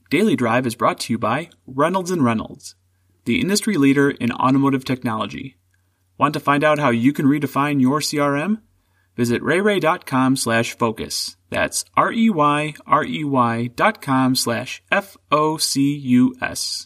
Daily Drive is brought to you by Reynolds & Reynolds, the industry leader in automotive technology. Want to find out how you can redefine your CRM? Visit rayrey.com/focus. That's REYREY.com/FOCUS.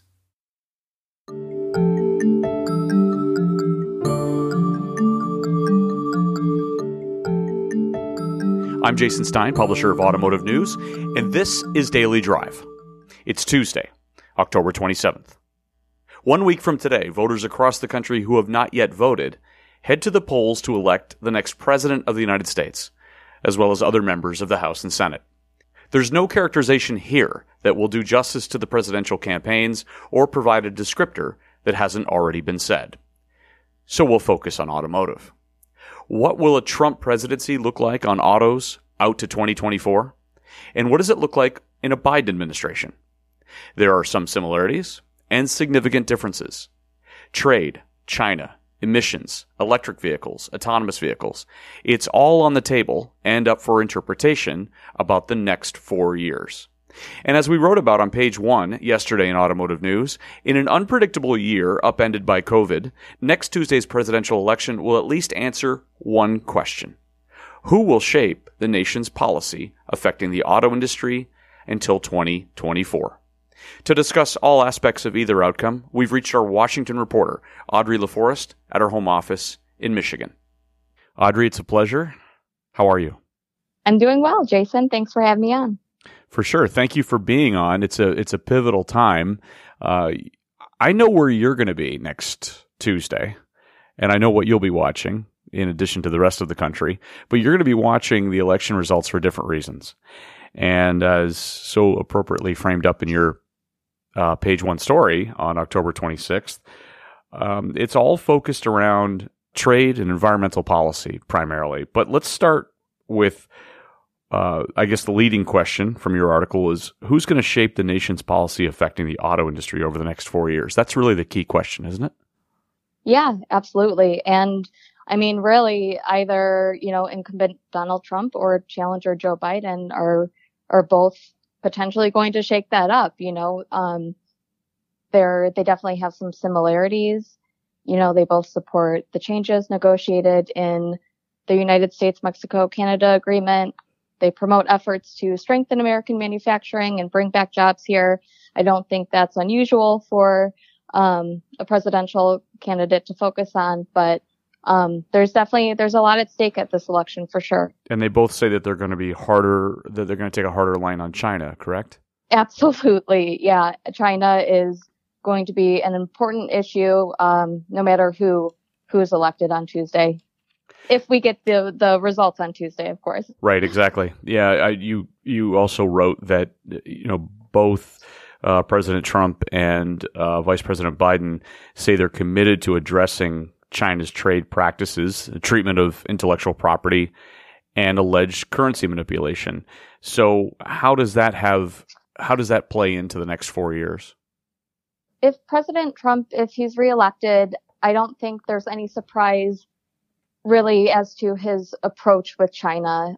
I'm Jason Stein, publisher of Automotive News, and this is Daily Drive. It's Tuesday, October 27th. 1 week from today, voters across the country who have not yet voted head to the polls to elect the next President of the United States, as well as other members of the House and Senate. There's no characterization here that will do justice to the presidential campaigns or provide a descriptor that hasn't already been said. So we'll focus on automotive. What will a Trump presidency look like on autos out to 2024? And what does it look like in a Biden administration? There are some similarities and significant differences. Trade, China, emissions, electric vehicles, autonomous vehicles. It's all on the table and up for interpretation about the next 4 years. And as we wrote about on page 1 yesterday in Automotive News, in an unpredictable year upended by COVID, next Tuesday's presidential election will at least answer one question. Who will shape the nation's policy affecting the auto industry until 2024? To discuss all aspects of either outcome, we've reached our Washington reporter, Audrey LaForest, at her home office in Michigan. Audrey, it's a pleasure. How are you? I'm doing well, Jason. Thanks for having me on. For sure. Thank you for being on. It's a pivotal time. I know where you're going to be next Tuesday, and I know what you'll be watching in addition to the rest of the country, but you're going to be watching the election results for different reasons. And as so appropriately framed up in your page 1 story on October 26th, it's all focused around trade and environmental policy primarily. But let's start with I guess the leading question from your article is, who's going to shape the nation's policy affecting the auto industry over the next 4 years? That's really the key question, isn't it? Yeah, absolutely. And I mean, really, either, incumbent Donald Trump or challenger Joe Biden are both potentially going to shake that up. They definitely have some similarities. They both support the changes negotiated in the United States-Mexico-Canada agreement. They promote efforts to strengthen American manufacturing and bring back jobs here. I don't think that's unusual for a presidential candidate to focus on, but there's a lot at stake at this election for sure. And they both say that they're going to be harder, that they're going to take a harder line on China, correct? Absolutely. Yeah. China is going to be an important issue, no matter who is elected on Tuesday. If we get the results on Tuesday, of course. Right, exactly. Yeah, you also wrote that both President Trump and Vice President Biden say they're committed to addressing China's trade practices, treatment of intellectual property, and alleged currency manipulation. So how does that play into the next 4 years? If President Trump, if he's reelected, I don't think there's any surprise really as to his approach with China.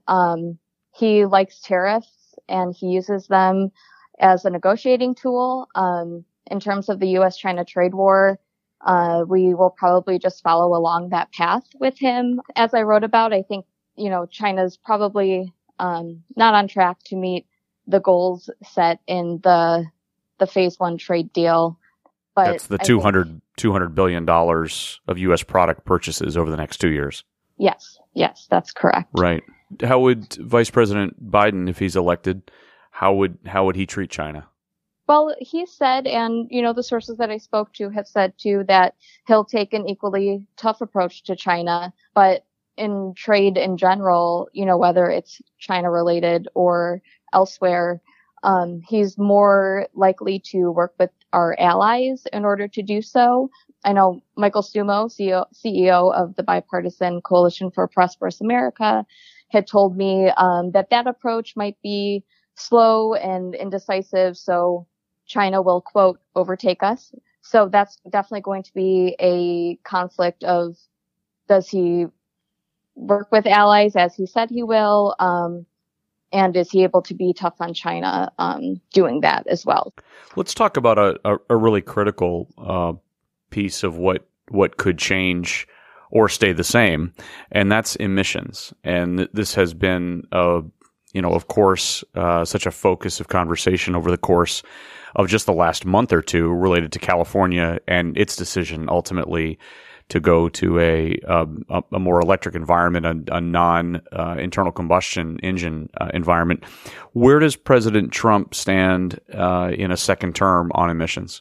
He likes tariffs and he uses them as a negotiating tool. In terms of the U.S.-China trade war, we will probably just follow along that path with him. As I wrote about, I think, China's probably not on track to meet the goals set in the phase 1 trade deal. But that's the $200 billion of U.S. product purchases over the next 2 years. Yes, that's correct. Right. How would Vice President Biden, if he's elected, how would he treat China? Well, he said, and the sources that I spoke to have said too, that he'll take an equally tough approach to China. But in trade in general, whether it's China related or elsewhere, he's more likely to work with our allies in order to do so. I know Michael Stumo, CEO of the Bipartisan Coalition for a Prosperous America, had told me that approach might be slow and indecisive, so China will, quote, overtake us. So that's definitely going to be a conflict of, does he work with allies as he said he will, And is he able to be tough on China doing that as well? Let's talk about a really critical piece of what could change or stay the same, and that's emissions. And this has been, of course, such a focus of conversation over the course of just the last month or two related to California and its decision ultimately to go to a more electric environment, a non-internal combustion engine environment. Where does President Trump stand in a second term on emissions?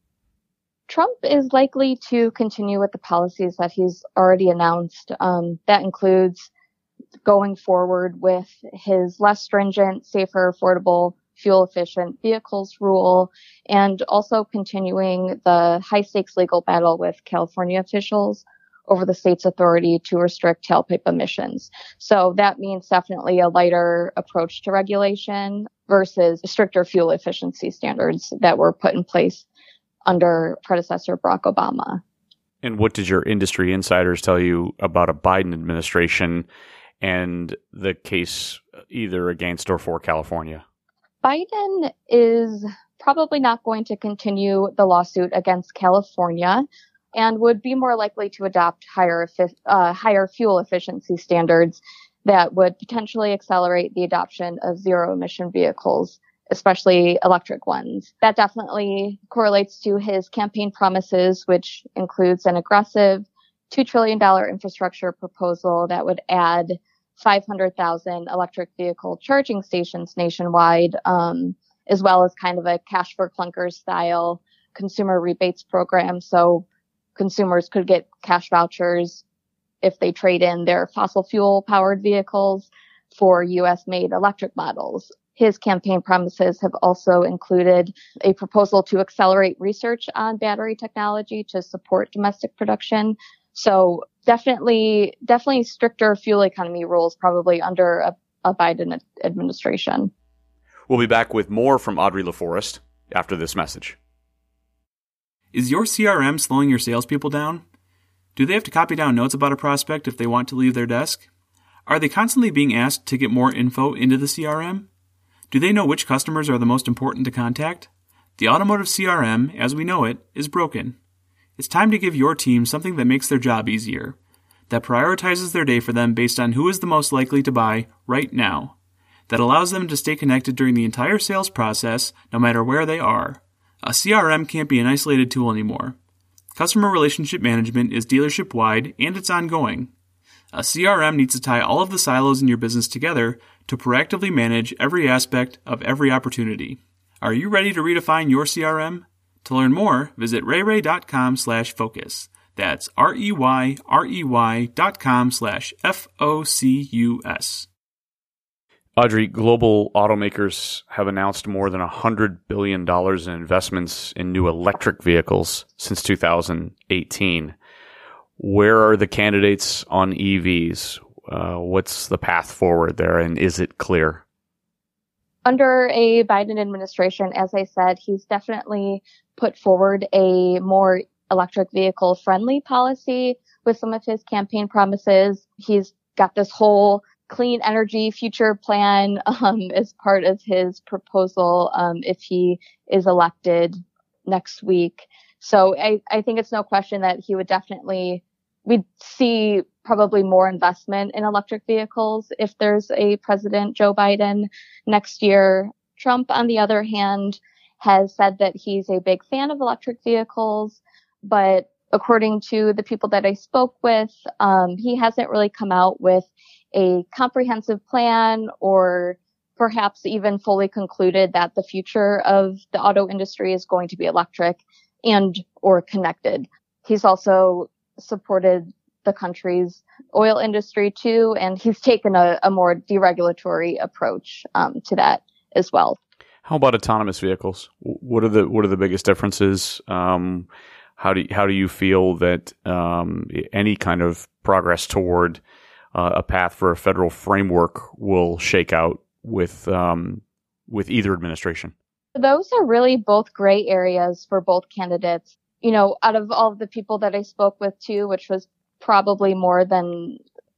Trump is likely to continue with the policies that he's already announced. That includes going forward with his less stringent, safer, affordable, fuel-efficient vehicles rule, and also continuing the high-stakes legal battle with California officials over the state's authority to restrict tailpipe emissions. So that means definitely a lighter approach to regulation versus stricter fuel efficiency standards that were put in place under predecessor Barack Obama. And what did your industry insiders tell you about a Biden administration and the case either against or for California? Biden is probably not going to continue the lawsuit against California and would be more likely to adopt higher fuel efficiency standards that would potentially accelerate the adoption of zero-emission vehicles, especially electric ones. That definitely correlates to his campaign promises, which includes an aggressive $2 trillion infrastructure proposal that would add 500,000 electric vehicle charging stations nationwide, as well as kind of a cash for clunkers style consumer rebates program. So consumers could get cash vouchers if they trade in their fossil fuel powered vehicles for US made electric models. His campaign promises have also included a proposal to accelerate research on battery technology to support domestic production. So definitely stricter fuel economy rules probably under a Biden administration. We'll be back with more from Audrey LaForest after this message. Is your CRM slowing your salespeople down? Do they have to copy down notes about a prospect if they want to leave their desk? Are they constantly being asked to get more info into the CRM? Do they know which customers are the most important to contact? The automotive CRM, as we know it, is broken. It's time to give your team something that makes their job easier, that prioritizes their day for them based on who is the most likely to buy right now, that allows them to stay connected during the entire sales process no matter where they are. A CRM can't be an isolated tool anymore. Customer relationship management is dealership-wide and it's ongoing. A CRM needs to tie all of the silos in your business together to proactively manage every aspect of every opportunity. Are you ready to redefine your CRM? To learn more, visit rayrey.com/focus. That's REYREY.com/FOCUS. Audrey, global automakers have announced more than $100 billion in investments in new electric vehicles since 2018. Where are the candidates on EVs? What's the path forward there, and is it clear? Under a Biden administration, as I said, he's definitely put forward a more electric vehicle friendly policy with some of his campaign promises. He's got this whole clean energy future plan as part of his proposal if he is elected next week. So I think it's no question that he would we'd see probably more investment in electric vehicles if there's a President Joe Biden next year. Trump, on the other hand, has said that he's a big fan of electric vehicles, but according to the people that I spoke with, he hasn't really come out with a comprehensive plan or perhaps even fully concluded that the future of the auto industry is going to be electric and or connected. He's also supported the country's oil industry too, and he's taken a more deregulatory approach to that as well. How about autonomous vehicles? What are the biggest differences? How do you feel that any kind of progress toward a path for a federal framework will shake out with either administration? Those are really both gray areas for both candidates. You know, out of all of the people that I spoke with too, which was probably more than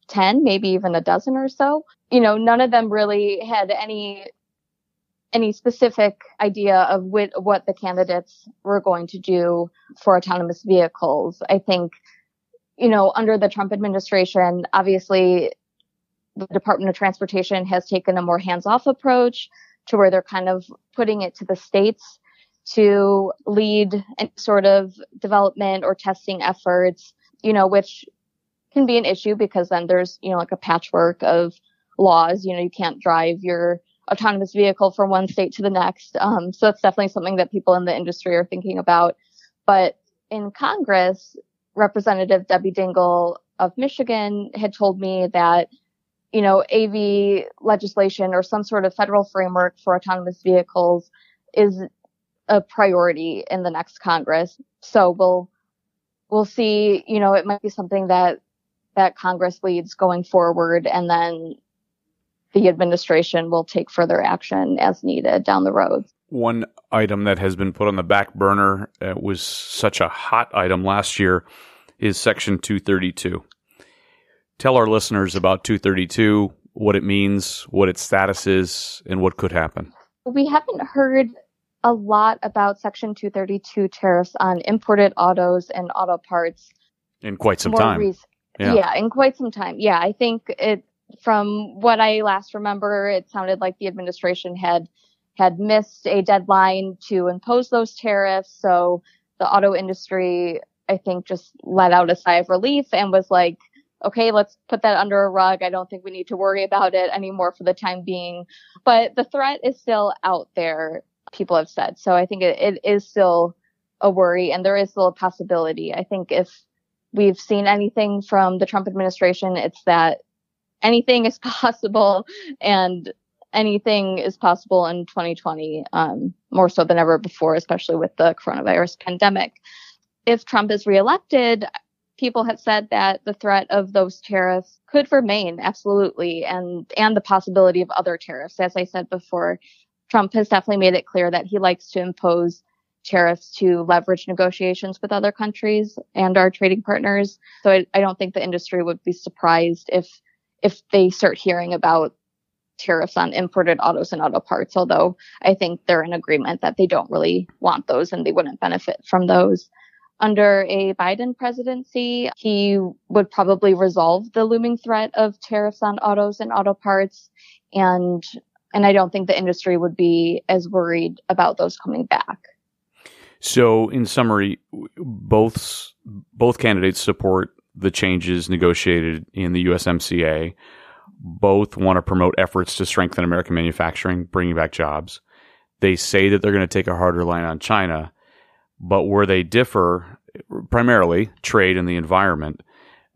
10, maybe even a dozen or so. None of them really had any specific idea of what the candidates were going to do for autonomous vehicles. I think, under the Trump administration, obviously the Department of Transportation has taken a more hands-off approach to where they're kind of putting it to the states to lead any sort of development or testing efforts, which can be an issue because then there's, like a patchwork of laws. You can't drive your autonomous vehicle from one state to the next. So it's definitely something that people in the industry are thinking about. But in Congress, Representative Debbie Dingell of Michigan had told me that, AV legislation or some sort of federal framework for autonomous vehicles is a priority in the next Congress. So we'll see, it might be something that Congress leads going forward, and then the administration will take further action as needed down the road. One item that has been put on the back burner, was such a hot item last year, is Section 232. Tell our listeners about 232, what it means, what its status is, and what could happen. We haven't heard a lot about Section 232 tariffs on imported autos and auto parts in quite some time. Yeah, in quite some time. Yeah, I think from what I last remember, it sounded like the administration had missed a deadline to impose those tariffs. So the auto industry, I think, just let out a sigh of relief and was like, okay, let's put that under a rug. I don't think we need to worry about it anymore for the time being. But the threat is still out there, people have said. So I think it is still a worry, and there is still a possibility. I think if we've seen anything from the Trump administration, it's that anything is possible, and anything is possible in 2020, more so than ever before, especially with the coronavirus pandemic. If Trump is reelected, people have said that the threat of those tariffs could remain, absolutely, and the possibility of other tariffs. As I said before, Trump has definitely made it clear that he likes to impose tariffs to leverage negotiations with other countries and our trading partners. So I don't think the industry would be surprised if they start hearing about tariffs on imported autos and auto parts, although I think they're in agreement that they don't really want those and they wouldn't benefit from those. Under a Biden presidency, he would probably resolve the looming threat of tariffs on autos and auto parts, and I don't think the industry would be as worried about those coming back. So, in summary, both candidates support the changes negotiated in the USMCA. Both want to promote efforts to strengthen American manufacturing, bringing back jobs. They say that they're going to take a harder line on China, but where they differ, primarily trade and the environment,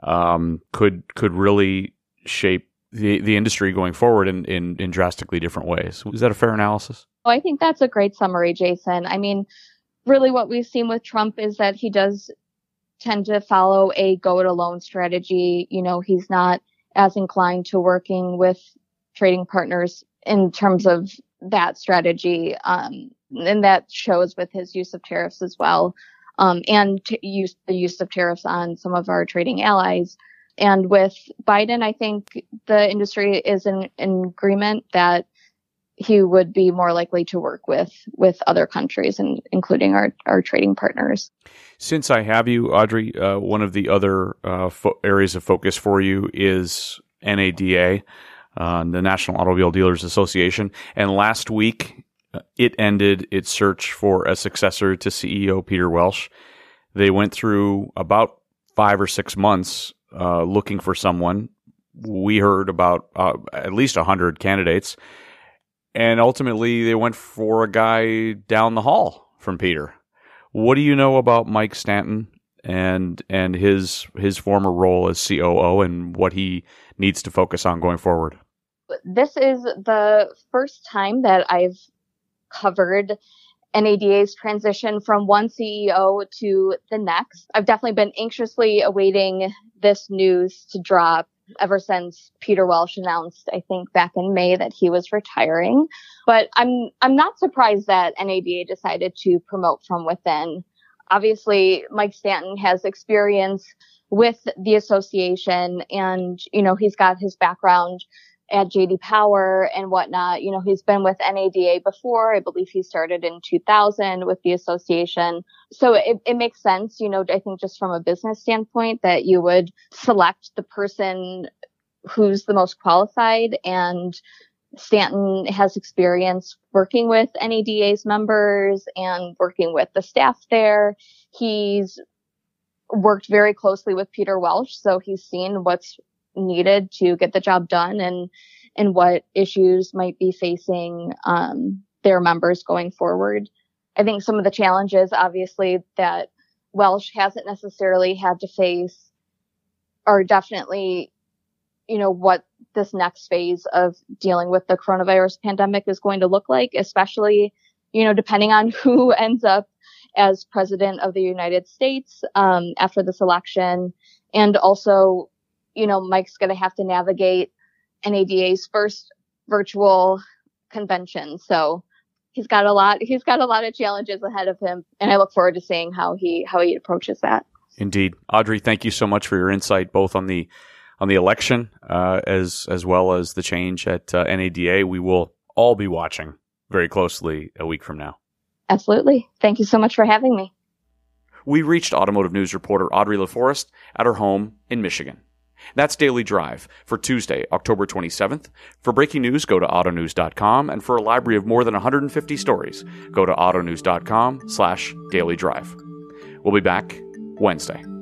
could really shape the industry going forward in drastically different ways. Is that a fair analysis? Oh, I think that's a great summary, Jason. I mean, really what we've seen with Trump is that he does tend to follow a go-it-alone strategy. He's not as inclined to working with trading partners in terms of that strategy. And that shows with his use of tariffs as well. And the use of tariffs on some of our trading allies. And with Biden, I think the industry is in agreement that he would be more likely to work with other countries, and including our trading partners. Since I have you, Audrey, one of the other areas of focus for you is NADA, the National Automobile Dealers Association. And last week, it ended its search for a successor to CEO Peter Welch. They went through about 5 or 6 months looking for someone. We heard about at least 100 candidates. And ultimately, they went for a guy down the hall from Peter. What do you know about Mike Stanton and his former role as COO and what he needs to focus on going forward? This is the first time that I've covered NADA's transition from one CEO to the next. I've definitely been anxiously awaiting this news to drop ever since Peter Welch announced, I think back in May, that he was retiring. But I'm not surprised that NADA decided to promote from within. Obviously, Mike Stanton has experience with the association. And, you know, he's got his background at JD Power and whatnot. You know, he's been with NADA before. I believe he started in 2000 with the association. So it makes sense, you know, I think just from a business standpoint that you would select the person who's the most qualified. And Stanton has experience working with NADA's members and working with the staff there. He's worked very closely with Peter Welch, so he's seen what's needed to get the job done and what issues might be facing their members going forward. I think some of the challenges, obviously, that Welch hasn't necessarily had to face are definitely, you know, what this next phase of dealing with the coronavirus pandemic is going to look like, especially, you know, depending on who ends up as president of the United States after this election. And also, you know, Mike's going to have to navigate NADA's first virtual convention. So he's got a lot of challenges ahead of him. And I look forward to seeing how he approaches that. Indeed. Audrey, thank you so much for your insight, both on the election, as well as the change at NADA. We will all be watching very closely a week from now. Absolutely. Thank you so much for having me. We reached automotive news reporter Audrey LaForest at her home in Michigan. That's Daily Drive for Tuesday, October 27th. For breaking news, go to autonews.com, and for a library of more than 150 stories, go to autonews.com/dailydrive. We'll be back Wednesday.